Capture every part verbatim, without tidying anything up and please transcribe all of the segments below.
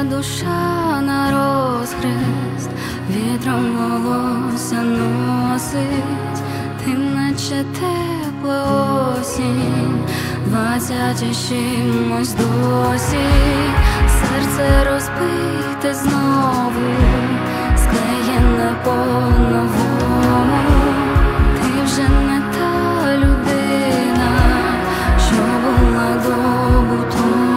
душа на розхрест, вітром волосся носить, ти наче тепла осінь, двадцять і чимось досі, серце розбите знову, склеєне по-новому. Ти вже не та людина, що була добу тому.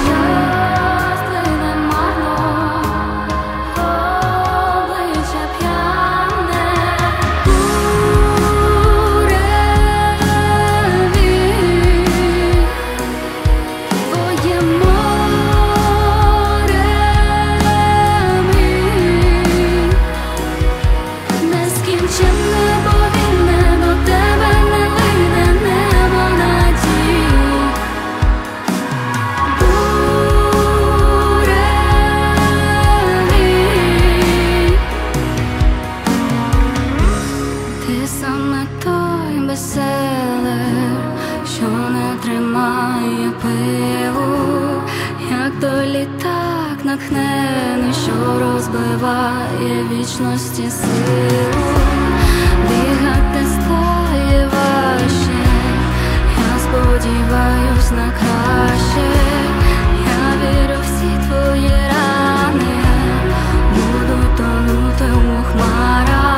Саме той бестселер, що не тримає пилу, як той літак натхнений, що розбиває вічності силу. Бігати стає важче, я сподіваюсь на краще, я вірю в всі твої рани, будуть тонути у хмарах.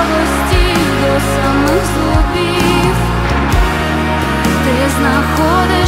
До самих зубів ти знаходиш